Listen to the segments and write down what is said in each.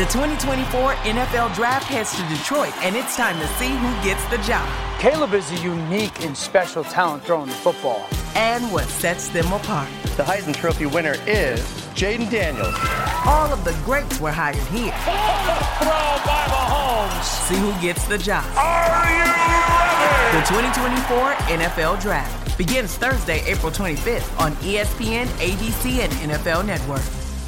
The 2024 NFL Draft heads to Detroit, and it's time to see who gets the job. Caleb is a unique and special talent throwing the football. And what sets them apart. The Heisman Trophy winner is Jaden Daniels. All of the greats were hired here. Throw by Mahomes. See who gets the job. Are you ready? The 2024 NFL Draft begins Thursday, April 25th on ESPN, ABC, and NFL Network.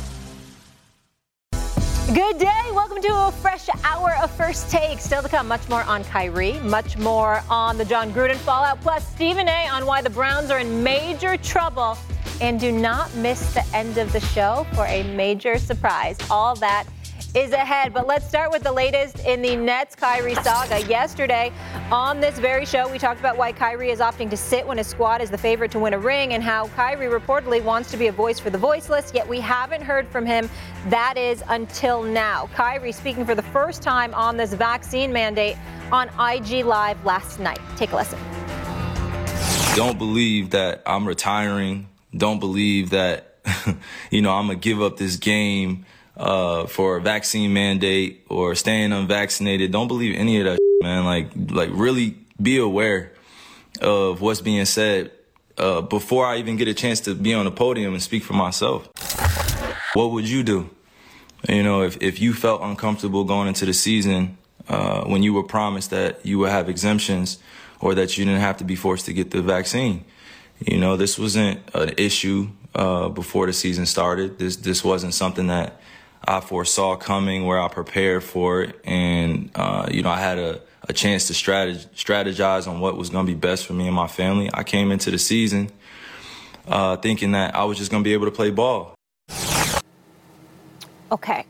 Good day. Welcome to a fresh hour of First Take. Still to come, much more on Kyrie, much more on the Jon Gruden fallout, plus Stephen A. on why the Browns are in major trouble. And do not miss the end of the show for a major surprise. All that is ahead. But let's start with the latest in the Nets Kyrie saga. Yesterday, on this very show, we talked about why Kyrie is opting to sit when his squad is the favorite to win a ring and how Kyrie reportedly wants to be a voice for the voiceless, yet we haven't heard from him. That is until now. Kyrie speaking for the first time on this vaccine mandate on IG Live last night. Take a listen. Don't believe that I'm retiring. Don't believe that, I'm going to give up this game for a vaccine mandate or staying unvaccinated. Don't believe any of that, man. Like really be aware of what's being said before I even get a chance to be on the podium and speak for myself. What would you do? If you felt uncomfortable going into the season when you were promised that you would have exemptions or that you didn't have to be forced to get the vaccine. This wasn't an issue before the season started. This wasn't something that I foresaw coming, where I prepared for it. And, I had a chance to strategize on what was going to be best for me and my family. I came into the season thinking that I was just going to be able to play ball. Okay.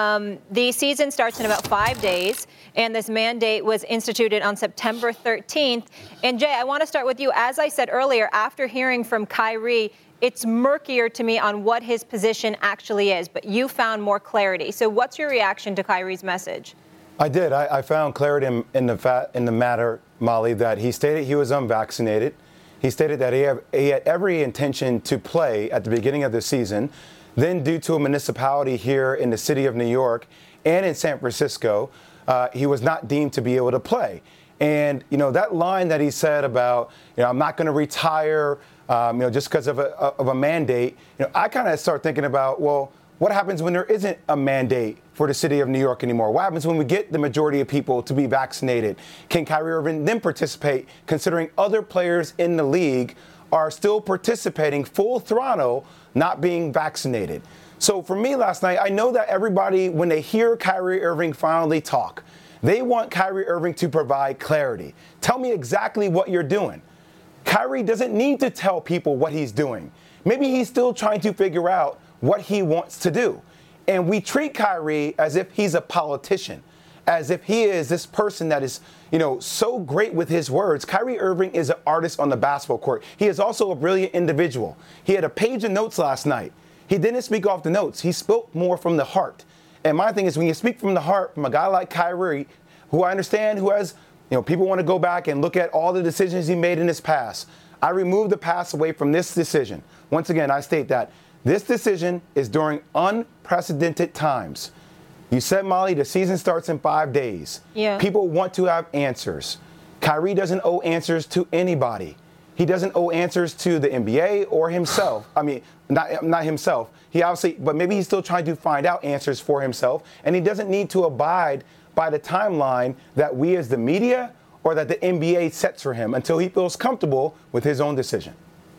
The season starts in about 5 days, and this mandate was instituted on September 13th. And Jay, I want to start with you. As I said earlier, after hearing from Kyrie, it's murkier to me on what his position actually is, but you found more clarity. So what's your reaction to Kyrie's message? I did. I found clarity in the matter, Molly, that he stated he was unvaccinated. He stated that he had every intention to play at the beginning of the season. Then, due to a municipality here in the city of New York and in San Francisco, he was not deemed to be able to play. And, that line that he said about, I'm not going to retire, just because of a mandate, I kind of start thinking about, well, what happens when there isn't a mandate for the city of New York anymore? What happens when we get the majority of people to be vaccinated? Can Kyrie Irving then participate, considering other players in the league are still participating full throttle, not being vaccinated? So for me last night, I know that everybody, when they hear Kyrie Irving finally talk, they want Kyrie Irving to provide clarity. Tell me exactly what you're doing. Kyrie doesn't need to tell people what he's doing. Maybe he's still trying to figure out what he wants to do. And we treat Kyrie as if he's a politician, as if he is this person that is, so great with his words. Kyrie Irving is an artist on the basketball court. He is also a brilliant individual. He had a page of notes last night. He didn't speak off the notes. He spoke more from the heart. And my thing is, when you speak from the heart from a guy like Kyrie, who I understand, who has, people want to go back and look at all the decisions he made in his past. I remove the past away from this decision. Once again, I state that this decision is during unprecedented times. You said, Molly, the season starts in 5 days. Yeah. People want to have answers. Kyrie doesn't owe answers to anybody. He doesn't owe answers to the NBA or himself. I mean, not himself. He obviously, but maybe he's still trying to find out answers for himself, and he doesn't need to abide by the timeline that we as the media or that the NBA sets for him until he feels comfortable with his own decision.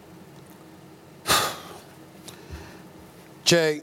Jay,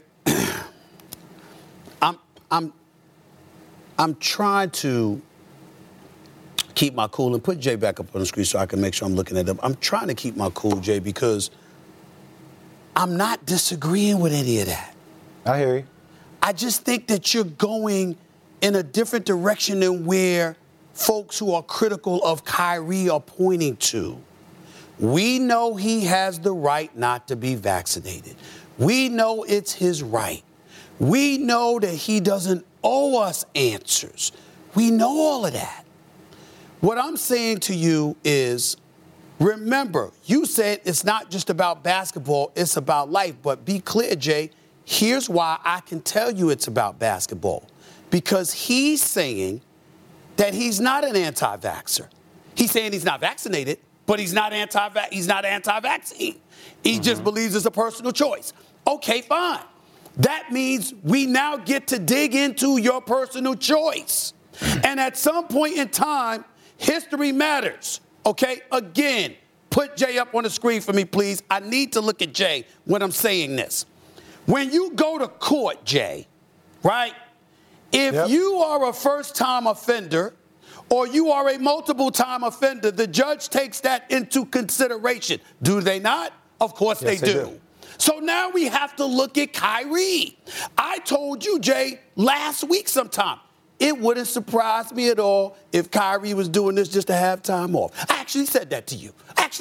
I'm trying to keep my cool and put Jay back up on the screen so I can make sure I'm looking at him. I'm trying to keep my cool, Jay, because I'm not disagreeing with any of that. I hear you. I just think that you're going in a different direction than where folks who are critical of Kyrie are pointing to. We know he has the right not to be vaccinated. We know it's his right. We know that he doesn't owe us answers. We know all of that. What I'm saying to you is, remember, you said it's not just about basketball, it's about life. But be clear, Jay, here's why I can tell you it's about basketball. Because he's saying that he's not an anti-vaxxer. He's saying he's not vaccinated, but he's not anti-vaccine. He just believes it's a personal choice. Okay, fine. That means we now get to dig into your personal choice. And at some point in time, history matters. Okay, again, put Jay up on the screen for me, please. I need to look at Jay when I'm saying this. When you go to court, Jay, right, if you are a first-time offender or you are a multiple-time offender, the judge takes that into consideration. Do they not? Of course they do. So now we have to look at Kyrie. I told you, Jay, last week sometime, it wouldn't surprise me at all if Kyrie was doing this just to have time off. I actually said that to you.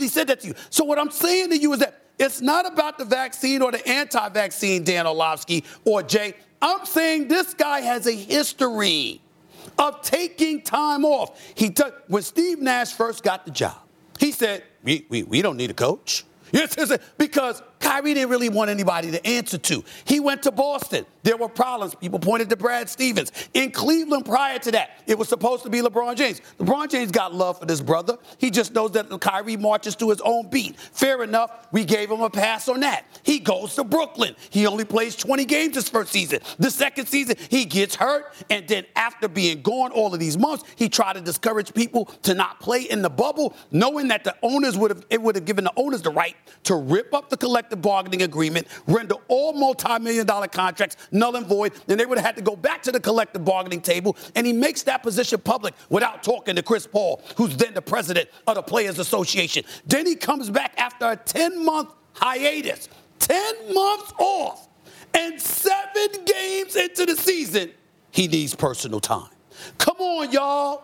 So what I'm saying to you is that it's not about the vaccine or the anti-vaccine, Dan Orlovsky or Jay. I'm saying this guy has a history of taking time off. When Steve Nash first got the job, he said, we don't need a coach. Yes, because Kyrie didn't really want anybody to answer to. He went to Boston. There were problems. People pointed to Brad Stevens. In Cleveland prior to that, it was supposed to be LeBron James. LeBron James got love for this brother. He just knows that Kyrie marches to his own beat. Fair enough. We gave him a pass on that. He goes to Brooklyn. He only plays 20 games his first season. The second season, he gets hurt. And then after being gone all of these months, he tried to discourage people to not play in the bubble, knowing that the owners would have given the owners the right to rip up the collective bargaining agreement, render all multi-million-dollar contracts null and void, then they would have had to go back to the collective bargaining table, and he makes that position public without talking to Chris Paul, who's then the president of the Players Association. Then he comes back after a 10-month hiatus, 10 months off, and 7 games into the season, he needs personal time. Come on, y'all.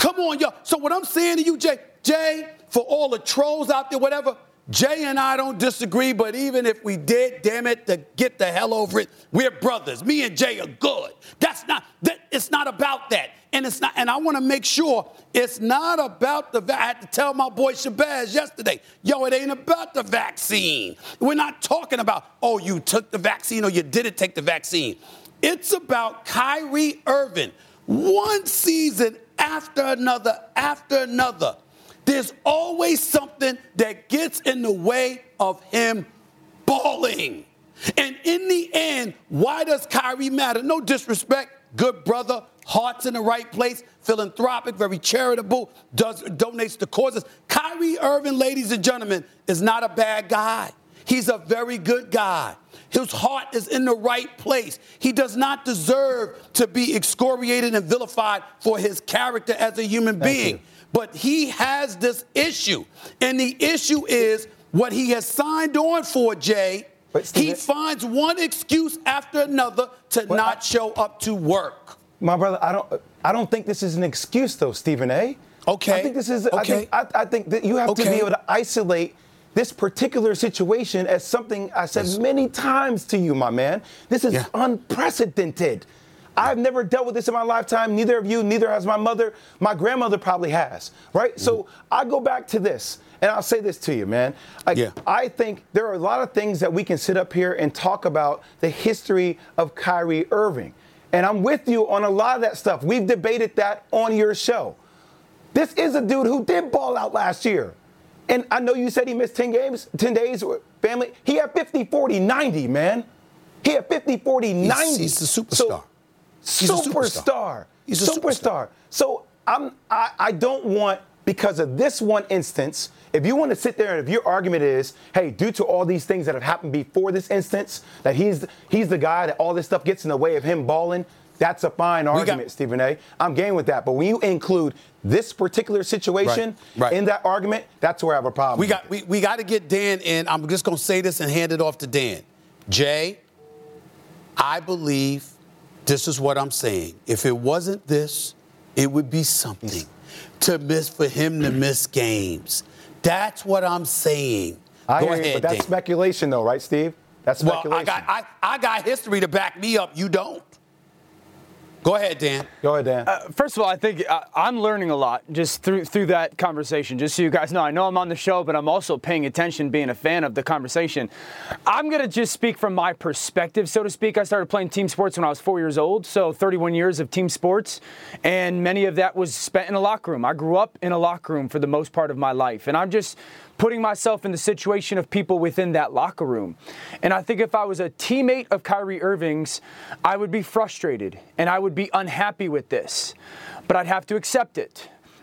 So what I'm saying to you, Jay, for all the trolls out there, whatever, Jay and I don't disagree, but even if we did, damn it, to get the hell over it, we're brothers. Me and Jay are good. It's not about that. And I want to make sure it's not about I had to tell my boy Shabazz yesterday, it ain't about the vaccine. We're not talking about, you took the vaccine or you didn't take the vaccine. It's about Kyrie Irving, one season after another. There's always something that gets in the way of him balling. And in the end, why does Kyrie matter? No disrespect, good brother, heart's in the right place, philanthropic, very charitable, donates to causes. Kyrie Irving, ladies and gentlemen, is not a bad guy. He's a very good guy. His heart is in the right place. He does not deserve to be excoriated and vilified for his character as a human being. But he has this issue. And the issue is what he has signed on for, Jay. He finds one excuse after another to not show up to work. My brother, I don't think this is an excuse, though, Stephen A. Okay. I think this is. Okay. I think that you have to be able to isolate this particular situation as something I said many times to you, my man. This is unprecedented. I've never dealt with this in my lifetime. Neither of you, neither has my mother. My grandmother probably has, right? So I go back to this, and I'll say this to you, man. I think there are a lot of things that we can sit up here and talk about the history of Kyrie Irving. And I'm with you on a lot of that stuff. We've debated that on your show. This is a dude who did ball out last year. And I know you said he missed 10 days with family. He had 50, 40, 90, man. He had 50, 40, 90. He's a superstar. He's a superstar. So I don't want, because of this one instance, if you want to sit there and if your argument is, hey, due to all these things that have happened before this instance, that he's the guy that all this stuff gets in the way of him balling, that's a fine argument, Stephen A. I'm game with that. But when you include this particular situation in that argument, that's where I have a problem. We got to get Dan in. I'm just going to say this and hand it off to Dan. Jay, I believe this is what I'm saying. If it wasn't this, it would be something for him to miss games. That's what I'm saying. Go ahead, but that's Dan. speculation, though, right, Steve? That's speculation. Well, I got history to back me up. You don't. Go ahead, Dan. Go ahead, Dan. First of all, I think I'm learning a lot just through that conversation. Just so you guys know, I know I'm on the show, but I'm also paying attention, being a fan of the conversation. I'm going to just speak from my perspective, so to speak. I started playing team sports when I was 4 years old, so 31 years of team sports, and many of that was spent in a locker room. I grew up in a locker room for the most part of my life, and I'm just putting myself in the situation of people within that locker room. And I think if I was a teammate of Kyrie Irving's, I would be frustrated and I would be unhappy with this, but I'd have to accept it.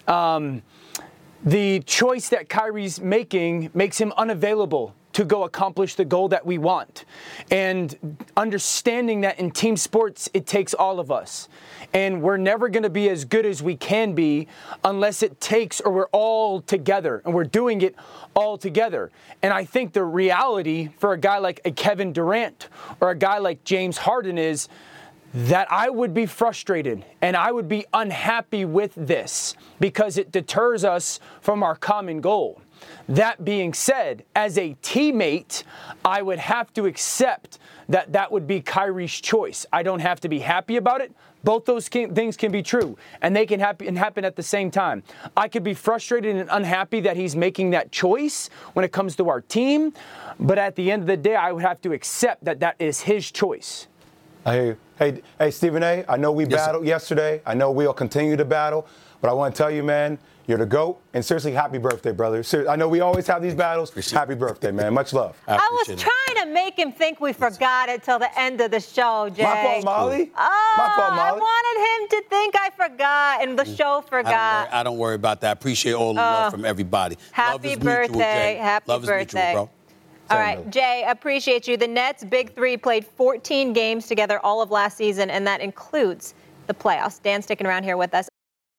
The choice that Kyrie's making makes him unavailable to go accomplish the goal that we want. And understanding that in team sports, it takes all of us. And we're never going to be as good as we can be unless it takes, or we're all together and we're doing it all together. And I think the reality for a guy like a Kevin Durant or a guy like James Harden is that I would be frustrated and I would be unhappy with this because it deters us from our common goal. That being said, as a teammate, I would have to accept that that would be Kyrie's choice. I don't have to be happy about it. Both those things can be true, and they can happen at the same time. I could be frustrated and unhappy that he's making that choice when it comes to our team, but at the end of the day, I would have to accept that that is his choice. I hear you. Hey, Stephen A., I know we battled yesterday. I know we'll continue to battle, but I want to tell you, man, you're the GOAT, and seriously, happy birthday, brother. I know we always have these battles. Happy birthday, man. Much love. I was trying to make him think we forgot it till the end of the show, Jay. My fault, Molly. Oh, My fault, Molly. I wanted him to think I forgot, and the show forgot. I don't worry about that. I appreciate all the love from everybody. Happy love birthday. Mutual, Jay. Happy love birthday. Is mutual, bro. All right, Jay, appreciate you. The Nets' Big Three played 14 games together all of last season, and that includes the playoffs. Dan sticking around here with us.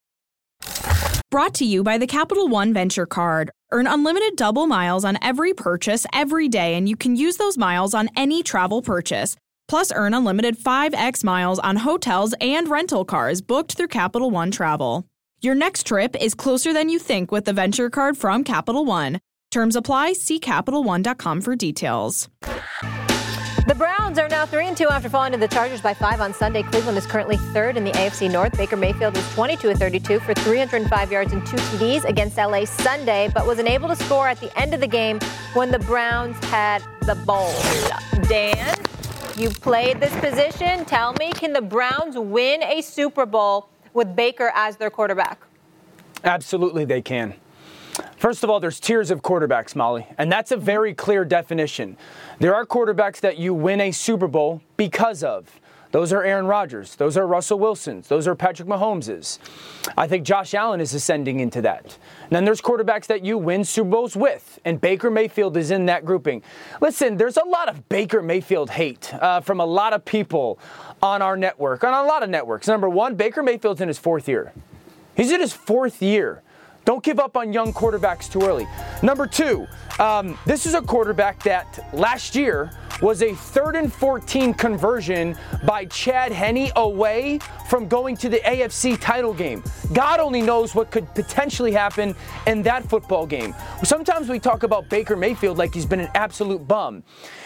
Brought to you by the Capital One Venture Card. Earn unlimited double miles on every purchase every day, and you can use those miles on any travel purchase. Plus, earn unlimited 5x miles on hotels and rental cars booked through Capital One Travel. Your next trip is closer than you think with the Venture Card from Capital One. Terms apply. See CapitalOne.com for details. The Browns are now 3-2 after falling to the Chargers by 5 on Sunday. Cleveland is currently third in the AFC North. Baker Mayfield was 22-32 for 305 yards and 2 TDs against LA Sunday, but was unable to score at the end of the game when the Browns had the ball. Dan, you played this position. Tell me, can the Browns win a Super Bowl with Baker as their quarterback? Absolutely they can. First of all, there's tiers of quarterbacks, Molly, and that's a very clear definition. There are quarterbacks that you win a Super Bowl because of. Those are Aaron Rodgers. Those are Russell Wilsons. Those are Patrick Mahomeses. I think Josh Allen is ascending into that. And then there's quarterbacks that you win Super Bowls with, and Baker Mayfield is in that grouping. Listen, there's a lot of Baker Mayfield hate from a lot of people on our network, on a lot of networks. Number one, Baker Mayfield's in his 4th year. He's in his 4th year. Don't give up on young quarterbacks too early. Number two, this is a quarterback that last year was a 3rd and 14 conversion by Chad Henne away from going to the AFC title game. God only knows what could potentially happen in that football game. Sometimes we talk about Baker Mayfield like he's been an absolute bum.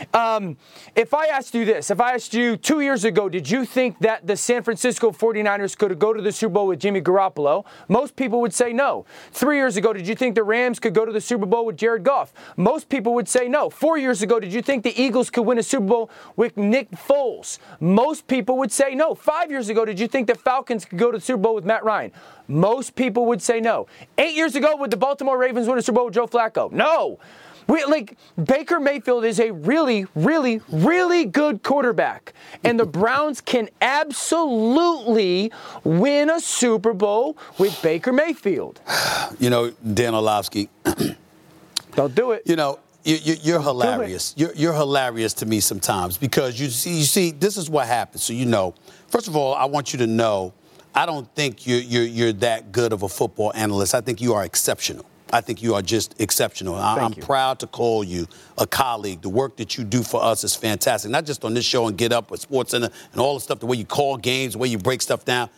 If I asked you this, if I asked you 2 years ago, did you think that the San Francisco 49ers could go to the Super Bowl with Jimmy Garoppolo? Most people would say no. 3 years ago, did you think the Rams could go to the Super Bowl with Jared Goff? Most people would say no. 4 years ago, did you think the Eagles could win a Super Bowl with Nick Foles? Most people would say no. 5 years ago, did you think the Falcons could go to the Super Bowl with Matt Ryan? Most people would say no. 8 years ago, would the Baltimore Ravens win a Super Bowl with Joe Flacco? No. Baker Mayfield is a really, really, really good quarterback. And the Browns can absolutely win a Super Bowl with Baker Mayfield. You know, Dan Orlovsky. Don't do it. You know, you're hilarious. You're hilarious to me sometimes because you see, this is what happens. So, you know, first of all, I want you to know, I don't think you're that good of a football analyst. I think you are exceptional. I think you are just exceptional. I'm proud to call you a colleague. The work that you do for us is fantastic. Not just on this show and Get Up with SportsCenter and all the stuff, the way you call games, the way you break stuff down.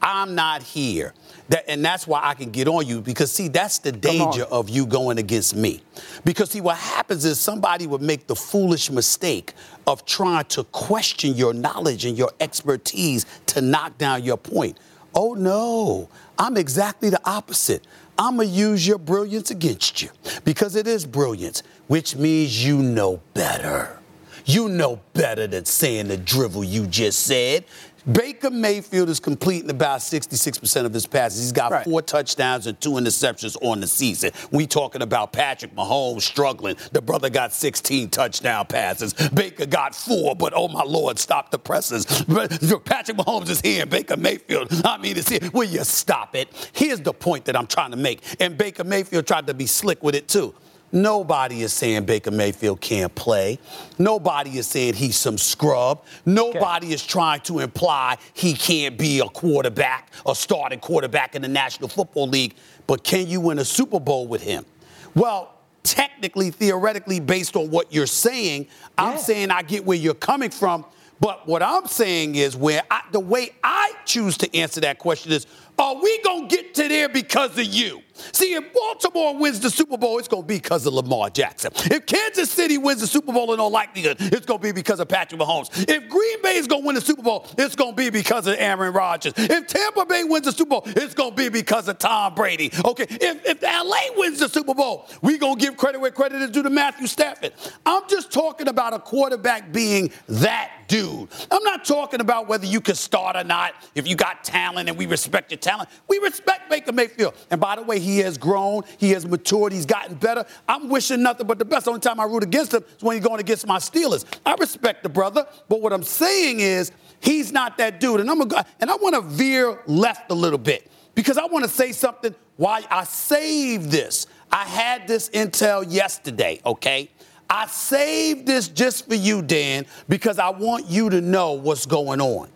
I'm not here. And that's why I can get on you because, see, that's the danger of you going against me. Because, see, what happens is somebody would make the foolish mistake of trying to question your knowledge and your expertise to knock down your point. Oh, no, I'm exactly the opposite. I'm going to use your brilliance against you because it is brilliance, which means you know better. You know better than saying the drivel you just said. Baker Mayfield is completing about 66% of his passes. He's got 4 touchdowns and 2 interceptions on the season. We talking about Patrick Mahomes struggling. The brother got 16 touchdown passes. Baker got 4, but oh my Lord, stop the presses. Patrick Mahomes is here and Baker Mayfield, is here. Will you stop it? Here's the point that I'm trying to make. And Baker Mayfield tried to be slick with it too. Nobody is saying Baker Mayfield can't play. Nobody is saying he's some scrub. Nobody is trying to imply he can't be a quarterback, a starting quarterback in the National Football League. But can you win a Super Bowl with him? Well, technically, theoretically, based on what you're saying, I'm saying I get where you're coming from. But what I'm saying is the way I choose to answer that question is, are we going to get to there because of you? See, if Baltimore wins the Super Bowl, it's going to be because of Lamar Jackson. If Kansas City wins the Super Bowl in all likelihood, it's going to be because of Patrick Mahomes. If Green Bay is going to win the Super Bowl, it's going to be because of Aaron Rodgers. If Tampa Bay wins the Super Bowl, it's going to be because of Tom Brady. Okay, if LA wins the Super Bowl, we're going to give credit where credit is due to Matthew Stafford. I'm just talking about a quarterback being that dude. I'm not talking about whether you can start or not, if you got talent and we respect your talent. We respect Baker Mayfield. And by the way, he has grown. He has matured. He's gotten better. I'm wishing nothing but the best. The only time I root against him is when he's going against my Steelers. I respect the brother. But what I'm saying is he's not that dude. And I want to veer left a little bit because I want to say something why I saved this. I had this intel yesterday, okay? I saved this just for you, Dan, because I want you to know what's going on.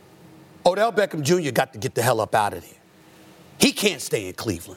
Odell Beckham Jr. got to get the hell up out of there. He can't stay in Cleveland.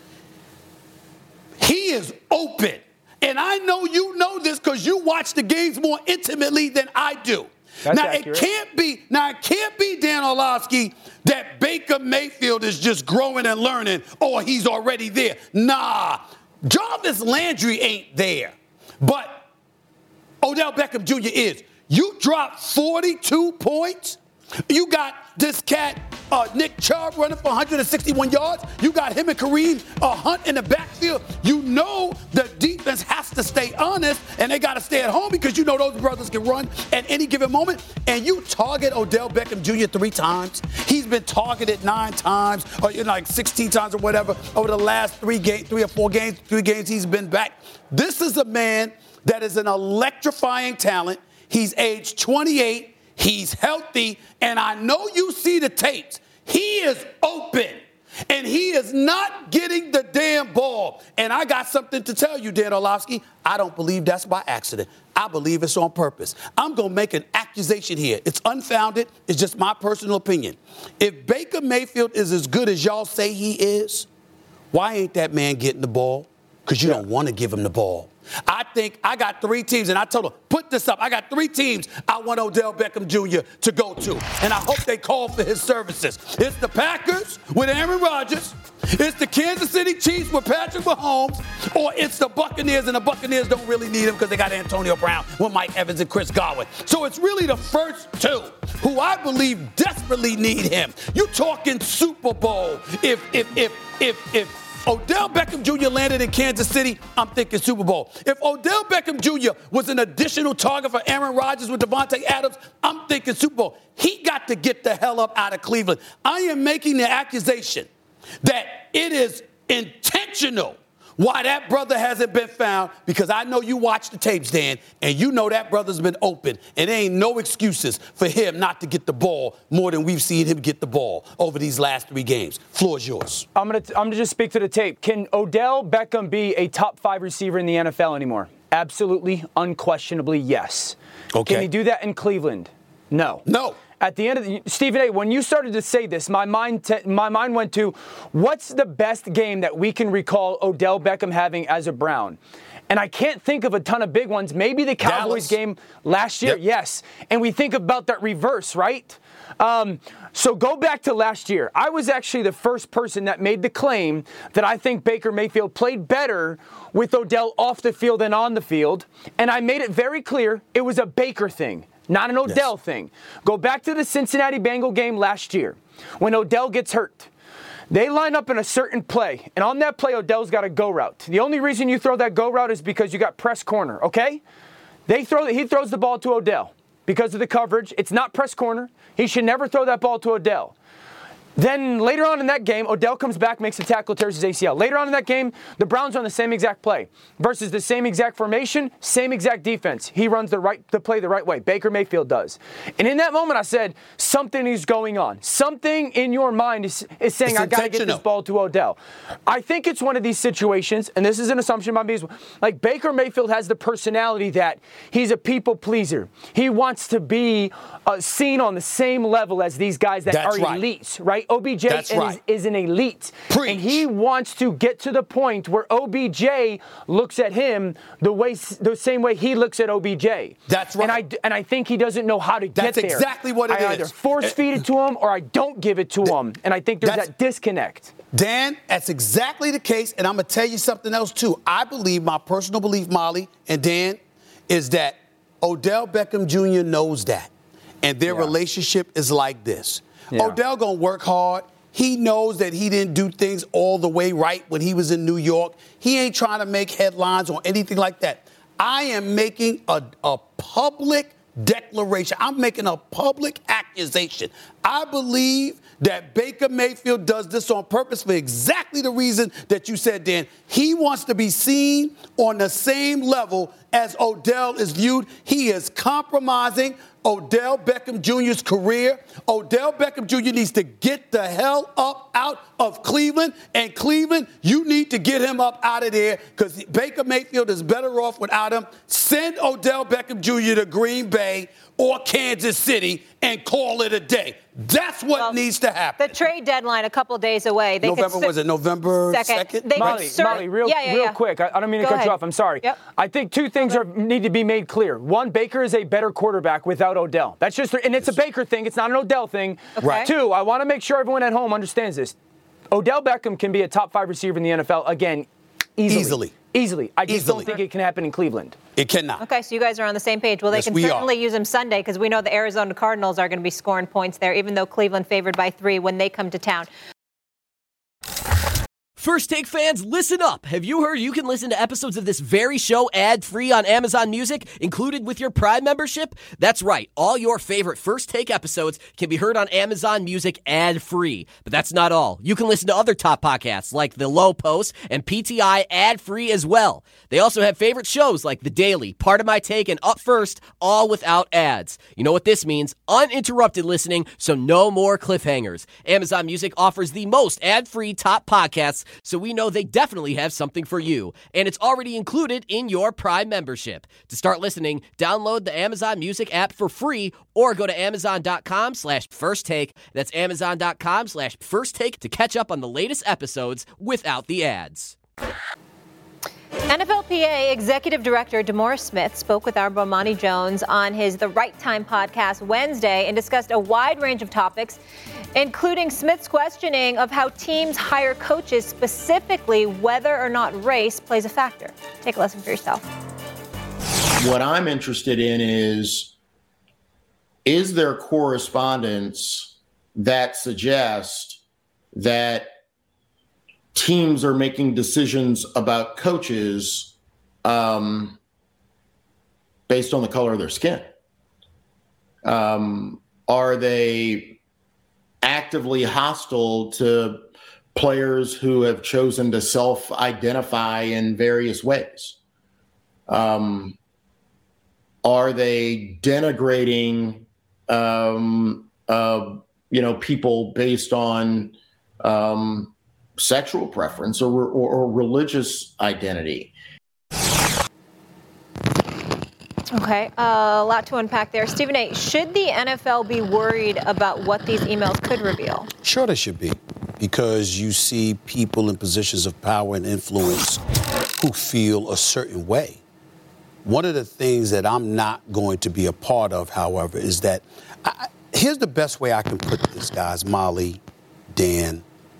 He is open. And I know you know this because you watch the games more intimately than I do. That's now, accurate. It can't be, Dan Orlovsky, that Baker Mayfield is just growing and learning, or he's already there. Nah, Jarvis Landry ain't there. But Odell Beckham Jr. is. You dropped 42 points. You got this cat, Nick Chubb, running for 161 yards. You got him and Kareem Hunt in the backfield. You know the defense has to stay honest, and they got to stay at home because you know those brothers can run at any given moment. And you target Odell Beckham Jr. 3 times. He's been targeted 9 times, or 16 times or whatever, over the last 3 or 4 games, 3 games he's been back. This is a man that is an electrifying talent. He's age 28. He's healthy, and I know you see the tapes. He is open, and he is not getting the damn ball. And I got something to tell you, Dan Orlovsky. I don't believe that's by accident. I believe it's on purpose. I'm going to make an accusation here. It's unfounded. It's just my personal opinion. If Baker Mayfield is as good as y'all say he is, why ain't that man getting the ball? Because you don't want to give him the ball. I think I got 3 teams, and I told him, put this up. I got 3 teams I want Odell Beckham Jr. to go to, and I hope they call for his services. It's the Packers with Aaron Rodgers. It's the Kansas City Chiefs with Patrick Mahomes, or it's the Buccaneers, and the Buccaneers don't really need him because they got Antonio Brown with Mike Evans and Chris Godwin. So it's really the first 2 who I believe desperately need him. You talking Super Bowl. If Odell Beckham Jr. landed in Kansas City, I'm thinking Super Bowl. If Odell Beckham Jr. was an additional target for Aaron Rodgers with Devontae Adams, I'm thinking Super Bowl. He got to get the hell up out of Cleveland. I am making the accusation that it is intentional why that brother hasn't been found, because I know you watch the tapes, Dan, and you know that brother's been open, and there ain't no excuses for him not to get the ball more than we've seen him get the ball over these last 3 games. Floor is yours. I'm gonna just speak to the tape. Can Odell Beckham be a top 5 receiver in the NFL anymore? Absolutely, unquestionably, yes. Okay. Can he do that in Cleveland? No. No. At the end of Stephen A., when you started to say this, my mind went to, what's the best game that we can recall Odell Beckham having as a Brown? And I can't think of a ton of big ones. Maybe the Cowboys game last year, yes. And we think about that reverse, right? So go back to last year. I was actually the first person that made the claim that I think Baker Mayfield played better with Odell off the field than on the field. And I made it very clear it was a Baker thing, not an Odell thing. Go back to the Cincinnati Bengal game last year when Odell gets hurt. They line up in a certain play, and on that play, Odell's got a go route. The only reason you throw that go route is because you got press corner, okay? He throws the ball to Odell because of the coverage. It's not press corner. He should never throw that ball to Odell. Then later on in that game, Odell comes back, makes a tackle, tears his ACL. Later on in that game, the Browns run the same exact play versus the same exact formation, same exact defense. He runs the play the right way. Baker Mayfield does. And in that moment, I said, something is going on. Something in your mind is saying, I got to get this ball to Odell. I think it's one of these situations, and this is an assumption by me, like Baker Mayfield has the personality that he's a people pleaser. He wants to be seen on the same level as these guys that are elites, right? OBJ is an elite. Preach. And he wants to get to the point where OBJ looks at him the same way he looks at OBJ. That's right. And I think he doesn't know how to get there. That's exactly what it is. I either force feed it to him or I don't give it to him. And I think there's that disconnect. Dan, that's exactly the case. And I'm going to tell you something else, too. I believe, my personal belief, Molly and Dan, is that Odell Beckham Jr. knows that. And their relationship is like this. Yeah. Odell going to work hard. He knows that he didn't do things all the way right when he was in New York. He ain't trying to make headlines or anything like that. I am making a public declaration. I'm making a public accusation. I believe that Baker Mayfield does this on purpose for exactly the reason that you said, Dan. He wants to be seen on the same level as Odell is viewed. He is compromising Odell Beckham Jr.'s career. Odell Beckham Jr. needs to get the hell up out of Cleveland. And Cleveland, you need to get him up out of there because Baker Mayfield is better off without him. Send Odell Beckham Jr. to Green Bay or Kansas City and call it a day. That's what needs to happen. The trade deadline a couple days away. Was it November 2nd? Molly, real quick. I don't mean to cut you off. I'm sorry. Yep. I think two things need to be made clear. One, Baker is a better quarterback without Odell. That's just, and it's a Baker thing. It's not an Odell thing. Okay. Right. Two, I want to make sure everyone at home understands this. Odell Beckham can be a top 5 receiver in the NFL again, easily. I just don't think it can happen in Cleveland. It cannot. Okay, so you guys are on the same page. Well, they can certainly use him Sunday because we know the Arizona Cardinals are going to be scoring points there, even though Cleveland favored by 3 when they come to town. First Take fans, listen up. Have you heard you can listen to episodes of this very show ad-free on Amazon Music, included with your Prime membership? That's right. All your favorite First Take episodes can be heard on Amazon Music ad-free. But that's not all. You can listen to other top podcasts like The Low Post and PTI ad-free as well. They also have favorite shows like The Daily, Part of My Take, and Up First, all without ads. You know what this means? Uninterrupted listening, so no more cliffhangers. Amazon Music offers the most ad-free top podcasts, so we know they definitely have something for you. And it's already included in your Prime membership. To start listening, download the Amazon Music app for free or go to Amazon.com/firsttake. That's Amazon.com/firsttake to catch up on the latest episodes without the ads. NFLPA Executive Director DeMaurice Smith spoke with our Bomani Jones on his The Right Time podcast Wednesday and discussed a wide range of topics, including Smith's questioning of how teams hire coaches, specifically whether or not race plays a factor. Take a listen for yourself. What I'm interested in is there correspondence that suggests that teams are making decisions about coaches based on the color of their skin? Are they actively hostile to players who have chosen to self-identify in various ways? Are they denigrating, people based on sexual preference or religious identity? Okay, a lot to unpack there. Stephen A., should the NFL be worried about what these emails could reveal? Sure they should be, because you see people in positions of power and influence who feel a certain way. One of the things that I'm not going to be a part of, however, is that here's the best way I can put this, guys, Molly, Dan.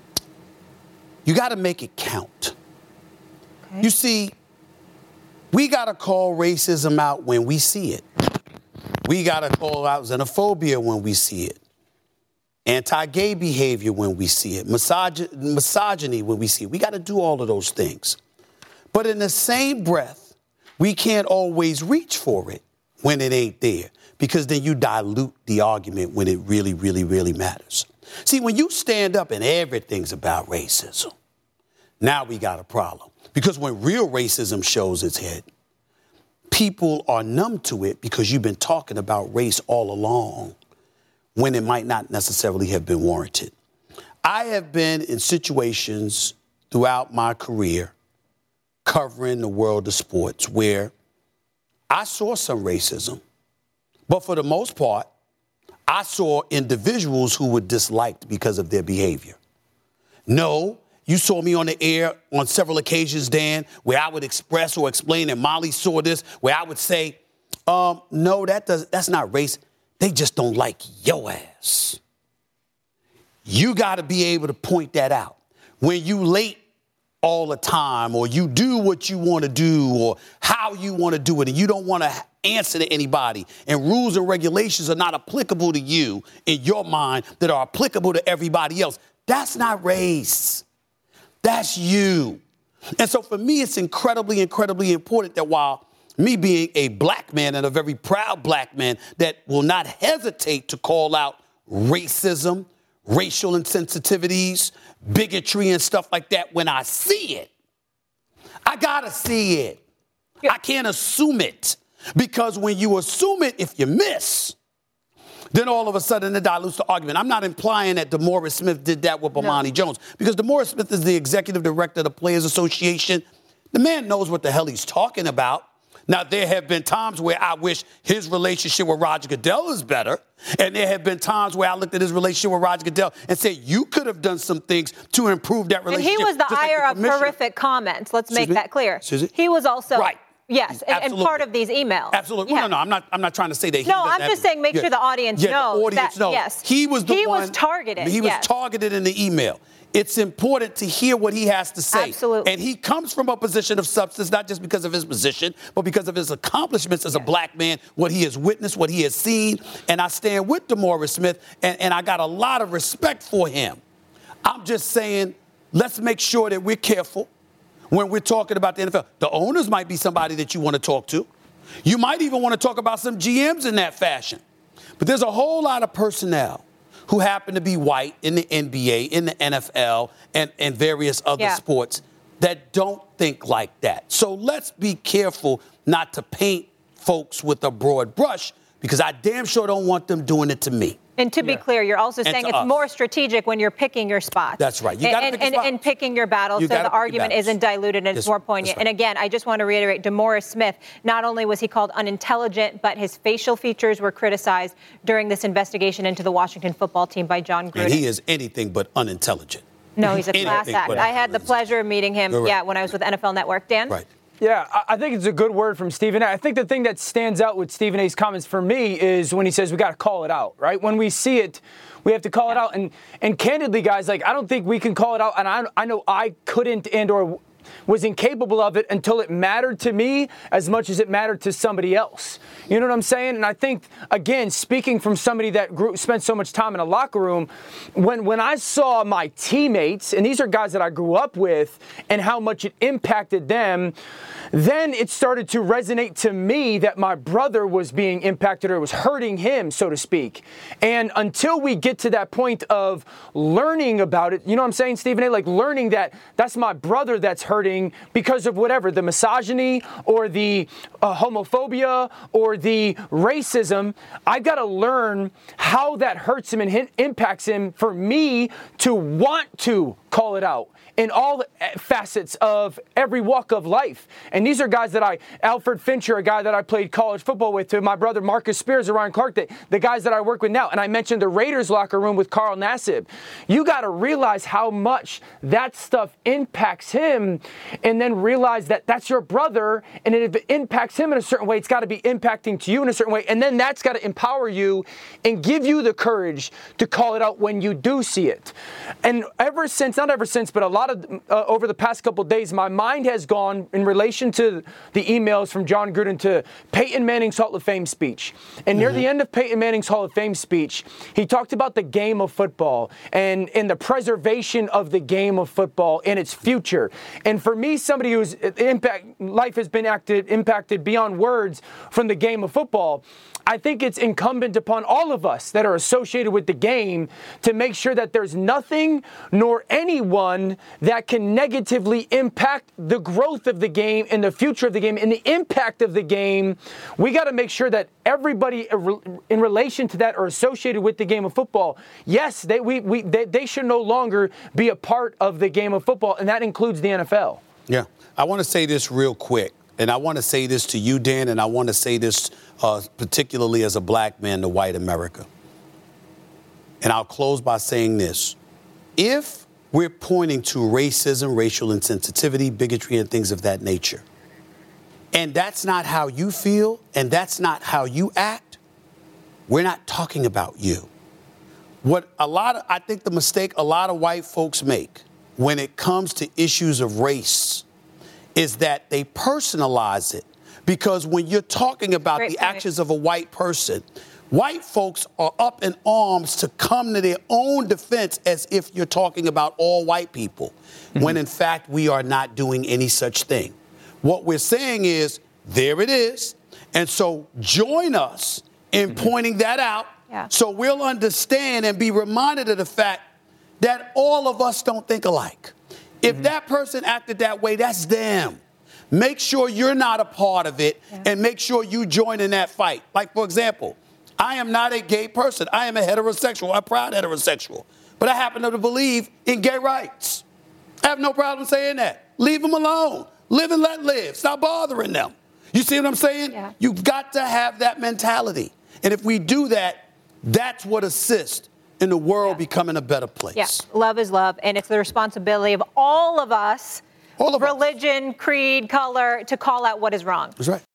You got to make it count. Okay. You see, we got to call racism out when we see it. We got to call out xenophobia when we see it. Anti-gay behavior when we see it. Misogyny when we see it. We got to do all of those things. But in the same breath, we can't always reach for it when it ain't there, because then you dilute the argument when it really, really, really matters. See, when you stand up and everything's about racism, now we got a problem. Because when real racism shows its head, people are numb to it because you've been talking about race all along when it might not necessarily have been warranted. I have been in situations throughout my career covering the world of sports where I saw some racism, but for the most part, I saw individuals who were disliked because of their behavior. No, you saw me on the air on several occasions, Dan, where I would express or explain, and Molly saw this, where I would say, no, that's not race. They just don't like your ass. You got to be able to point that out. When you late all the time, or you do what you want to do, or how you want to do it, and you don't want to answer to anybody, and rules and regulations are not applicable to you in your mind that are applicable to everybody else, that's not race. That's you. And so for me, it's incredibly, incredibly important that while me being a black man and a very proud black man that will not hesitate to call out racism, racial insensitivities, bigotry and stuff like that, when I see it, I gotta see it. Yeah. I can't assume it, because when you assume it, if you miss, then all of a sudden it dilutes the argument. I'm not implying that DeMaurice Smith did that with Bomani Jones, because DeMaurice Smith is the executive director of the Players Association. The man knows what the hell he's talking about. Now, there have been times where I wish his relationship with Roger Goodell is better. And there have been times where I looked at his relationship with Roger Goodell and said, you could have done some things to improve that relationship. And he was the ire of horrific comments. Let's make that clear. He was also. Right. Yes, and part of these emails. Absolutely. Yeah. No, I'm not trying to say that. No, I'm just saying make sure the audience knows. The audience knows. Yes. He was the one. He was targeted. He was targeted in the email. It's important to hear what he has to say. Absolutely. And he comes from a position of substance, not just because of his position, but because of his accomplishments as a black man, what he has witnessed, what he has seen. And I stand with DeMaurice Smith, and I got a lot of respect for him. I'm just saying, let's make sure that we're careful when we're talking about the NFL. The owners might be somebody that you want to talk to. You might even want to talk about some GMs in that fashion. But there's a whole lot of personnel who happen to be white in the NBA, in the NFL, and various other sports that don't think like that. So let's be careful not to paint folks with a broad brush, because I damn sure don't want them doing it to me. And to be clear, you're also saying it's more strategic when you're picking your spots. That's right. You gotta pick a spot. And picking your battles so the argument isn't diluted and it's more poignant. Right. And again, I just want to reiterate, DeMaurice Smith, not only was he called unintelligent, but his facial features were criticized during this investigation into the Washington football team by John Gruden. And he is anything but unintelligent. No, he's a class act. I had the pleasure of meeting him, when I was with NFL Network. Dan? Right. Yeah, I think it's a good word from Stephen A. I think the thing that stands out with Stephen A's comments for me is when he says we got to call it out, right? When we see it, we have to call it out. And candidly, guys, like, I don't think we can call it out. And I know I couldn't or was incapable of it until it mattered to me as much as it mattered to somebody else. You know what I'm saying? And I think, again, speaking from somebody that spent so much time in a locker room, when I saw my teammates, and these are guys that I grew up with, and how much it impacted them, then it started to resonate to me that my brother was being impacted, or it was hurting him, so to speak. And until we get to that point of learning about it, you know what I'm saying, Stephen A., like learning that that's my brother that's hurting because of whatever, the misogyny or the homophobia or the racism, I've got to learn how that hurts him and impacts him for me to want to call it out in all facets of every walk of life. And these are guys that Alfred Fincher, a guy that I played college football with, to my brother Marcus Spears and Ryan Clark, the guys that I work with now. And I mentioned the Raiders locker room with Carl Nassib. You got to realize how much that stuff impacts him, and then realize that that's your brother, and if it impacts him in a certain way, it's got to be impacting to you in a certain way. And then that's got to empower you and give you the courage to call it out when you do see it. And not ever since, but a lot of over the past couple of days, my mind has gone in relation to the emails from John Gruden to Peyton Manning's Hall of Fame speech. And near the end of Peyton Manning's Hall of Fame speech, he talked about the game of football and the preservation of the game of football and its future. And for me, somebody whose life has been impacted beyond words from the game of football, I think it's incumbent upon all of us that are associated with the game to make sure that there's nothing nor anyone that can negatively impact the growth of the game and the future of the game and the impact of the game. We got to make sure that everybody in relation to that are associated with the game of football. Yes, they should no longer be a part of the game of football, and that includes the NFL. Yeah. I want to say this real quick, and I want to say this to you, Dan, and I want to say this particularly as a black man to white America. And I'll close by saying this. If we're pointing to racism, racial insensitivity, bigotry, and things of that nature, and that's not how you feel, and that's not how you act, we're not talking about you. I think the mistake a lot of white folks make when it comes to issues of race is that they personalize it. Because when you're talking about the actions of a white person, white folks are up in arms to come to their own defense as if you're talking about all white people, when in fact we are not doing any such thing. What we're saying is, there it is. And so join us in pointing that out so we'll understand and be reminded of the fact that all of us don't think alike. If that person acted that way, that's them. Make sure you're not a part of it and make sure you join in that fight. Like, for example, I am not a gay person. I am a heterosexual, a proud heterosexual. But I happen to believe in gay rights. I have no problem saying that. Leave them alone. Live and let live. Stop bothering them. You see what I'm saying? Yeah. You've got to have that mentality. And if we do that, that's what assists in the world becoming a better place. Yeah, love is love, and it's the responsibility of all of us, religion, creed, color, to call out what is wrong. That's right.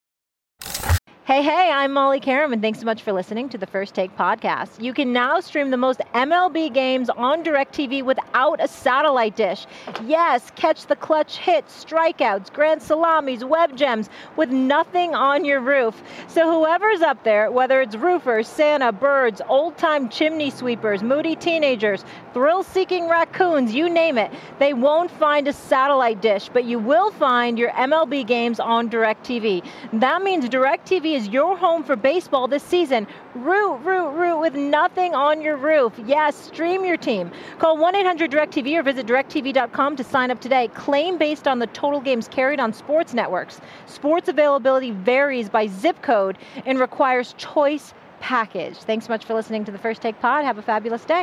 Hey, I'm Molly Karam, and thanks so much for listening to the First Take podcast. You can now stream the most MLB games on DirecTV without a satellite dish. Yes, catch the clutch hits, strikeouts, grand salamis, web gems with nothing on your roof. So whoever's up there, whether it's roofers, Santa, birds, old-time chimney sweepers, moody teenagers, thrill-seeking raccoons, you name it, they won't find a satellite dish, but you will find your MLB games on DirecTV. That means DirecTV is your home for baseball this season. Root with nothing on your roof. Yes, stream your team. Call 1-800-DirecTV or visit directtv.com to sign up today. Claim based on the total games carried on sports networks. Sports availability varies by zip code and requires choice package. Thanks so much for listening to the First Take Pod. Have a fabulous day.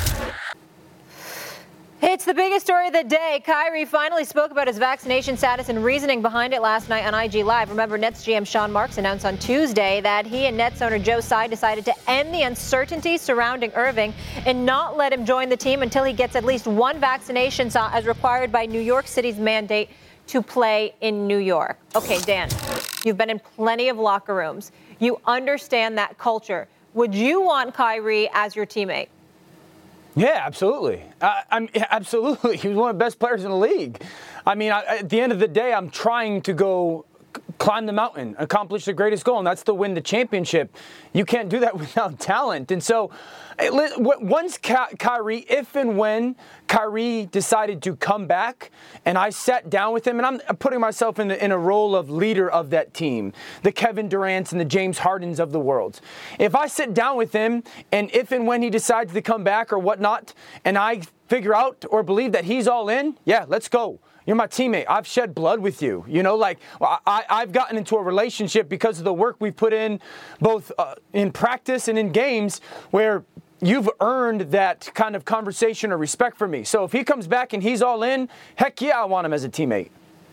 It's the biggest story of the day. Kyrie finally spoke about his vaccination status and reasoning behind it last night on IG Live. Remember, Nets GM Sean Marks announced on Tuesday that he and Nets owner Joe Tsai decided to end the uncertainty surrounding Irving and not let him join the team until he gets at least one vaccination shot as required by New York City's mandate to play in New York. Okay, Dan, you've been in plenty of locker rooms. You understand that culture. Would you want Kyrie as your teammate? Yeah, absolutely. Absolutely. He was one of the best players in the league. I mean, at the end of the day, I'm trying to go climb the mountain, accomplish the greatest goal, and that's to win the championship. You can't do that without talent. And so once Kyrie, if and when Kyrie decided to come back, and I sat down with him, and I'm putting myself in a role of leader of that team, the Kevin Durant's and the James Hardens of the world. If I sit down with him, and if and when he decides to come back or whatnot, and I figure out or believe that he's all in, yeah, let's go. You're my teammate. I've shed blood with you. You know, like I've gotten into a relationship because of the work we've put in, both in practice and in games, where you've earned that kind of conversation or respect from me. So if he comes back and he's all in, heck yeah, I want him as a teammate.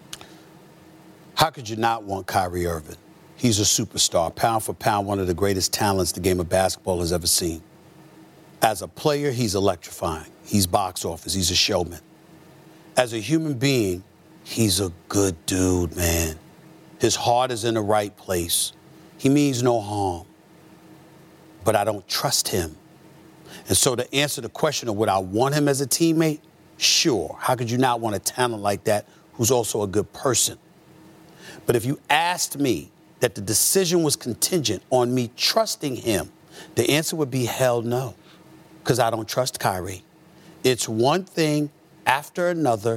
How could you not want Kyrie Irving? He's a superstar, pound for pound, one of the greatest talents the game of basketball has ever seen. As a player, he's electrifying. He's box office. He's a showman. As a human being, he's a good dude, man. His heart is in the right place. He means no harm. But I don't trust him. And so to answer the question of would I want him as a teammate, sure. How could you not want a talent like that who's also a good person? But if you asked me that the decision was contingent on me trusting him, the answer would be hell no, because I don't trust Kyrie. It's one thing after another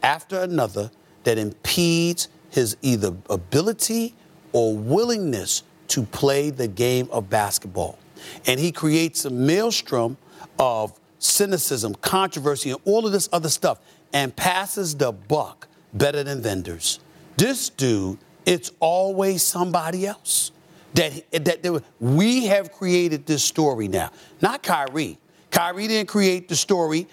that impedes his either ability or willingness to play the game of basketball. And he creates a maelstrom of cynicism, controversy, and all of this other stuff and passes the buck better than vendors. This dude, it's always somebody else. We have created this story now, not Kyrie. Kyrie didn't create the story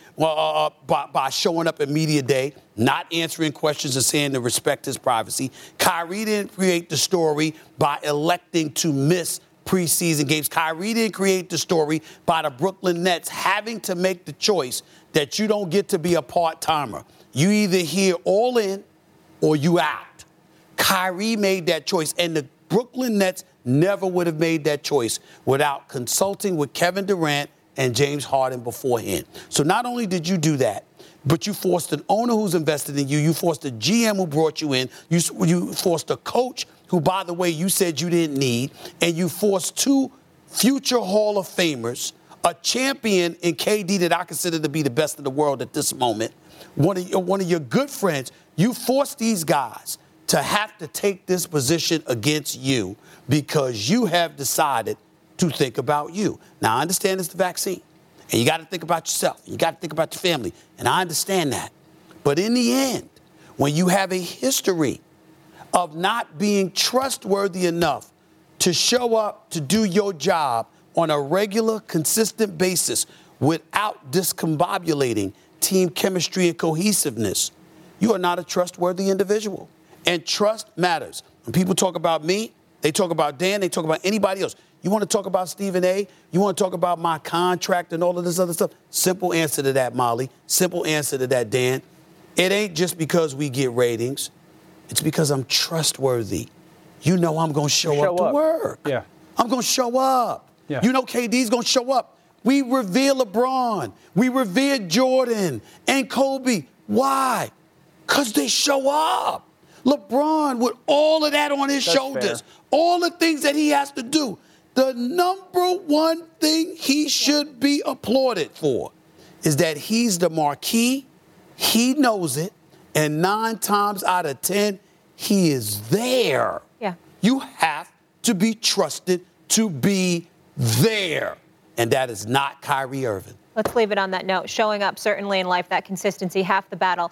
by showing up at media day, not answering questions and saying to respect his privacy. Kyrie didn't create the story by electing to miss preseason games. Kyrie didn't create the story by the Brooklyn Nets having to make the choice that you don't get to be a part-timer. You either here all in or you out. Kyrie made that choice, and the Brooklyn Nets never would have made that choice without consulting with Kevin Durant and James Harden beforehand. So not only did you do that, but you forced an owner who's invested in you. You forced a GM who brought you in. You forced a coach who, by the way, you said you didn't need. And you forced two future Hall of Famers, a champion in KD that I consider to be the best in the world at this moment, one of your good friends. You forced these guys to have to take this position against you because you have decided to think about you. Now, I understand it's the vaccine, and you got to think about yourself. You got to think about your family, and I understand that. But in the end, when you have a history of not being trustworthy enough to show up to do your job on a regular, consistent basis without discombobulating team chemistry and cohesiveness, you are not a trustworthy individual. And trust matters. When people talk about me, they talk about Dan, they talk about anybody else. You want to talk about Stephen A? You want to talk about my contract and all of this other stuff? Simple answer to that, Molly. Simple answer to that, Dan. It ain't just because we get ratings. It's because I'm trustworthy. You know I'm going to show up to work. Yeah. I'm going to show up. Yeah. You know KD's going to show up. We revere LeBron. We revere Jordan and Kobe. Why? Because they show up. LeBron, with all of that on his shoulders, all the things that he has to do, the number one thing he should be applauded for is that he's the marquee, he knows it, and 9 times out of 10, he is there. Yeah. You have to be trusted to be there, and that is not Kyrie Irving. Let's leave it on that note. Showing up, certainly in life, that consistency, half the battle.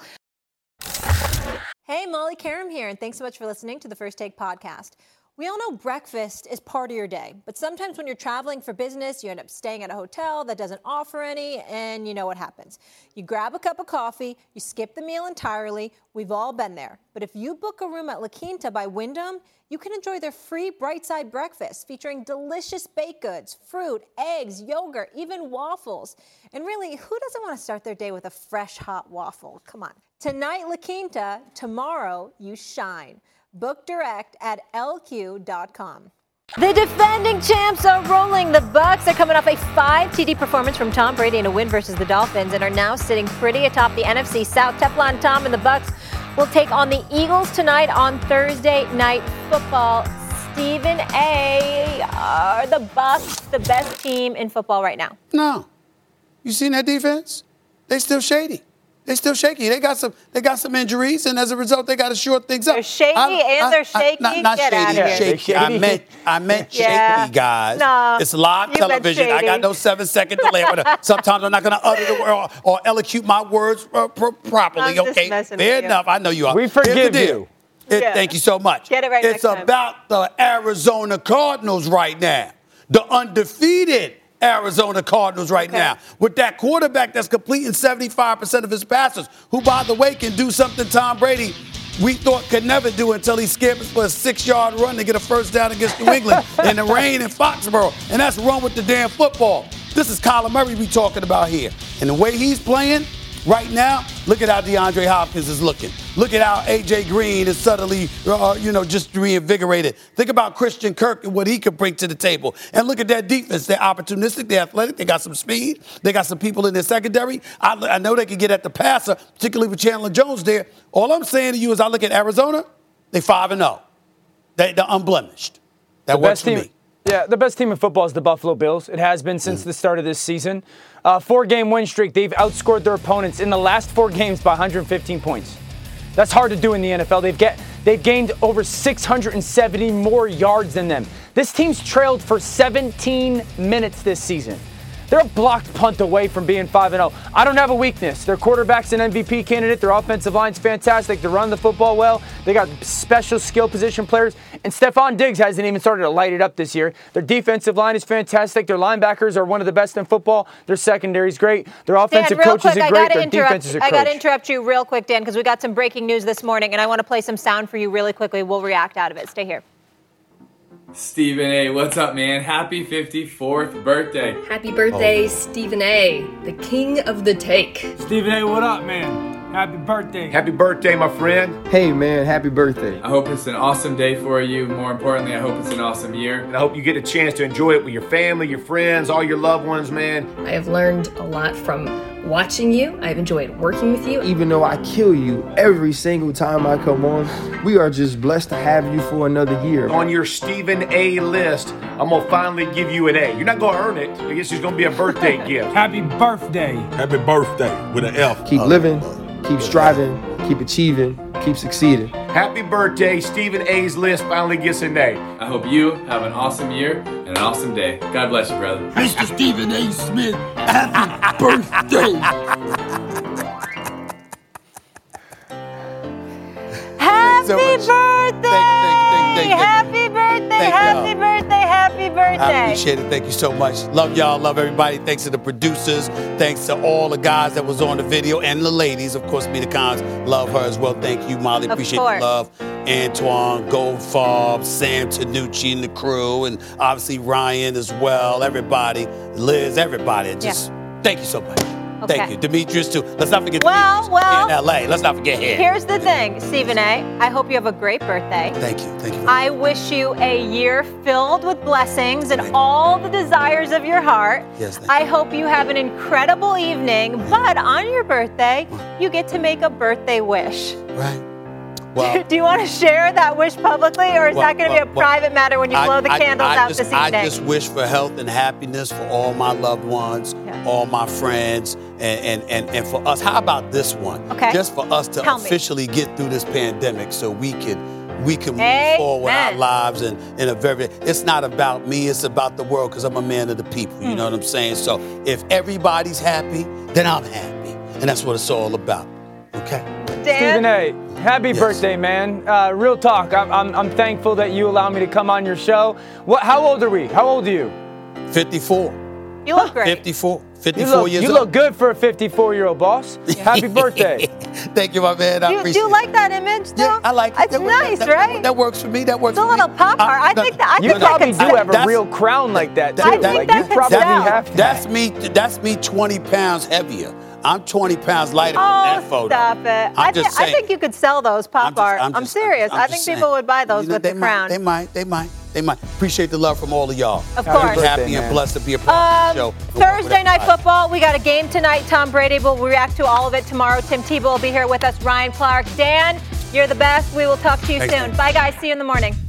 Hey, Molly Karam here, and thanks so much for listening to the First Take podcast. We all know breakfast is part of your day, but sometimes when you're traveling for business, you end up staying at a hotel that doesn't offer any, and you know what happens. You grab a cup of coffee, you skip the meal entirely. We've all been there. But if you book a room at La Quinta by Wyndham, you can enjoy their free Bright Side breakfast featuring delicious baked goods, fruit, eggs, yogurt, even waffles. And really, who doesn't want to start their day with a fresh, hot waffle? Come on. Tonight, La Quinta. Tomorrow, you shine. Book direct at lq.com. The defending champs are rolling. The Bucs are coming off a 5 TD performance from Tom Brady in a win versus the Dolphins and are now sitting pretty atop the NFC South. Teflon Tom and the Bucs will take on the Eagles tonight on Thursday Night Football. Stephen A, are the Bucs the best team in football right now? No. You seen that defense? They still shady. They still shaky. They got some injuries, and as a result, they got to shore things up. They're shady they're shaky. Not Get shady. out of here. Shaky. I meant shaky, guys. No, it's live television. I got no 7-second delay. Sometimes I'm not going to utter the word or elocute my words properly. Okay, fair enough. I know you are. We forgive you. Thank you so much. Get it right It's next time. about the Arizona Cardinals right now. The undefeated Arizona Cardinals right now. With that quarterback that's completing 75% of his passes, who, by the way, can do something Tom Brady we thought could never do until he scampers for a 6-yard run to get a first down against New England in the rain in Foxborough. And that's run with the damn football. This is Kyler Murray we talking about here. And the way he's playing right now, look at how DeAndre Hopkins is looking. Look at how A.J. Green is suddenly, just reinvigorated. Think about Christian Kirk and what he could bring to the table. And look at that defense. They're opportunistic. They're athletic. They got some speed. They got some people in their secondary. I know they can get at the passer, particularly with Chandler Jones there. All I'm saying to you is I look at Arizona, they 5-0. They're unblemished. That works for me. Yeah, the best team in football is the Buffalo Bills. It has been since the start of this season. 4-game win streak. They've outscored their opponents in the last 4 games by 115 points. That's hard to do in the NFL. They've gained over 670 more yards than them. This team's trailed for 17 minutes this season. They're a blocked punt away from being 5-0. I don't have a weakness. Their quarterback's an MVP candidate. Their offensive line's fantastic. They run the football well. They got special skill position players. And Stephon Diggs hasn't even started to light it up this year. Their defensive line is fantastic. Their linebackers are one of the best in football. Their secondary is great. Their offensive coaches are great. Their defenses are I got to interrupt you real quick, Dan, because we got some breaking news this morning, and I want to play some sound for you really quickly. We'll react out of it. Stay here. Stephen A., what's up, man? Happy 54th birthday. Happy birthday, Stephen A., the king of the take. Stephen A., what up, man? Happy birthday. Happy birthday, my friend. Hey, man, happy birthday. I hope it's an awesome day for you. More importantly, I hope it's an awesome year. And I hope you get a chance to enjoy it with your family, your friends, all your loved ones, man. I have learned a lot from watching you. I've enjoyed working with you. Even though I kill you every single time I come on, we are just blessed to have you for another year. On your Stephen A. list, I'm going to finally give you an A. You're not going to earn it. I guess it's going to be a birthday gift. Happy birthday. Happy birthday with an F. Keep living, keep striving, keep achieving, keep succeeding. Happy birthday. Stephen A.'s list finally gets an A. I hope you have an awesome year and an awesome day. God bless you, brother. Mr. Stephen A. Smith, happy birthday. Happy birthday! Happy birthday! Happy birthday! Happy birthday! I appreciate it. Thank you so much. Love y'all. Love everybody. Thanks to the producers. Thanks to all the guys that was on the video and the ladies. Of course, Mina Cons. Love her as well. Thank you, Molly. Appreciate the love. Antoine, Goldfarb, Sam Tanucci and the crew, and obviously Ryan as well. Everybody, Liz, everybody. Just thank you so much. Okay. Thank you. Demetrius, too. Let's not forget Demetrius in L.A. Let's not forget him. Here's the thing, Stephen A. I hope you have a great birthday. Thank you. Thank you. I wish you a year filled with blessings and all the desires of your heart. Yes, I hope you have an incredible evening, but on your birthday, you get to make a birthday wish. Right. Well, do you want to share that wish publicly, or is that going to be a private matter when you blow the candles out this evening? I just wish for health and happiness for all my loved ones, all my friends, and for us. How about this one? Okay. Just for us to officially get through this pandemic so we can move forward with our lives in a very, it's not about me, it's about the world, because I'm a man of the people, you know what I'm saying? So if everybody's happy, then I'm happy. And that's what it's all about, okay? Stephen A., happy birthday, man. Real talk, I'm thankful that you allow me to come on your show. How old are we? How old are you? 54. You look great. 54 years old. You look good for a 54-year-old, boss. Happy birthday. Thank you, my man. I appreciate it. Do you like that image, though? Yeah, I like it. It's nice, right? That works for me. That works for me. It's a little pop art. I think that you probably do have a real crown like that, too. I think that could sell. That's me 20 pounds heavier. I'm 20 pounds lighter than that photo. Stop it. I think you could sell those pop art. I'm serious. I think people would buy those with the crown. They might. Appreciate the love from all of y'all. Of course. Happy and blessed to be a part of the show. Thursday Night Football. We got a game tonight. Tom Brady will react to all of it tomorrow. Tim Tebow will be here with us. Ryan Clark. Dan, you're the best. We will talk to you soon. Bye, guys. See you in the morning.